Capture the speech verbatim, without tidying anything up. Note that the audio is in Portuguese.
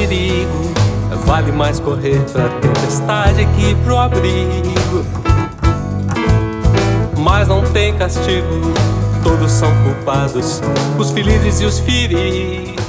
perigo. Vale mais correr pra tempestade que pro abrigo. Mas não tem castigo, todos são culpados, os felizes e os feridos.